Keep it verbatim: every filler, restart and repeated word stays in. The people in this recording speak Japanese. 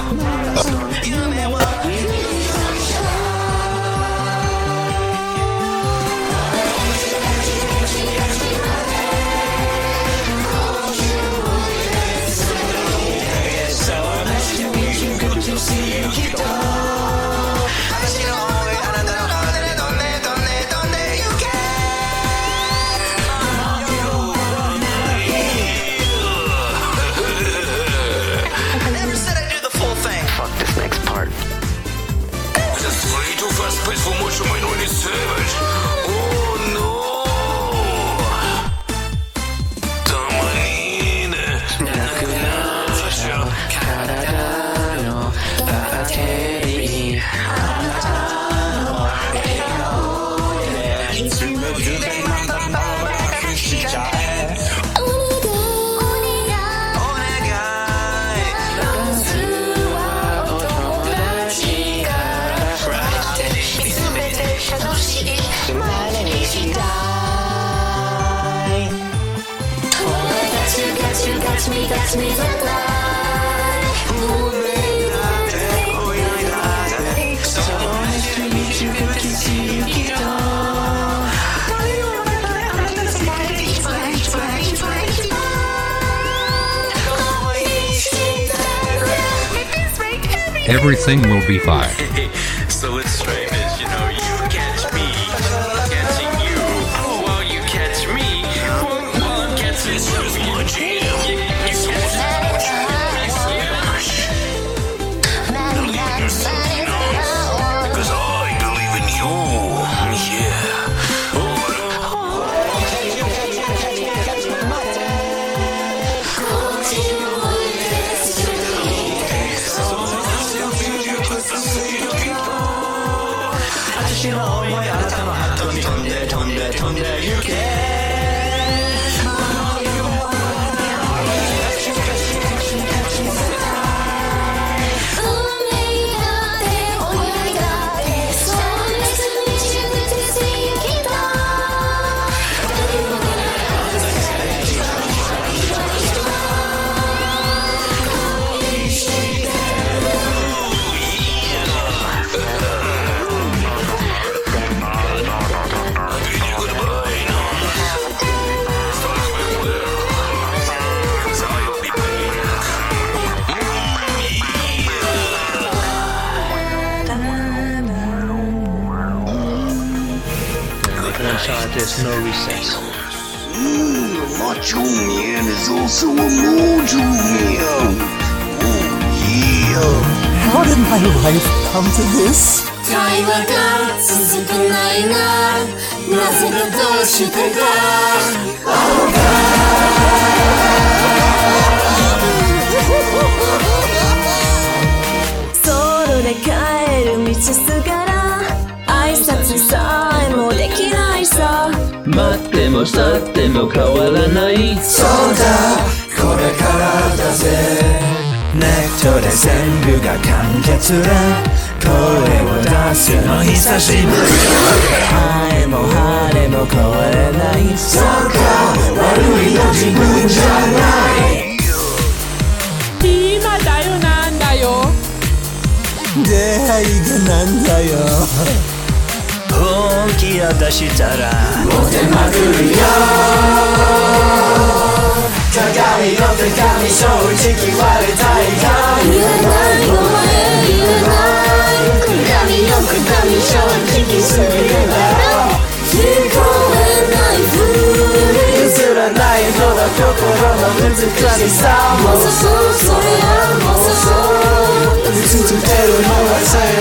Everything will be fine. So it's strange, you know, you catch me catching you while you catch me while I'm catching you. You catch me. Because I believe in you. Yeah. There's no recess. Mm, Macho Man is also a Mojo Man. Oh yeah. How did my life come to this? 会話が続かないな。なぜかどうしてか。ソロで帰る道すがら挨拶さえもできないさ。 待っても去っても変わらない。 そうだ、これからだぜ。ネットで全部が完結だ。声を出すの久しぶり。晴れも晴れも変われない。そうか、悪いの自分じゃない。 今だよなんだよ。 出会いがなんだよ。 本気を出したらモテまくるよ。鏡の手紙正直割れたいか。 言えないお前言えない。鏡よ鏡正直すぎるだろ。聞こえないふり譲らないのだ心の難しさも。 そうそうそれはもうそう。 続けるのはさや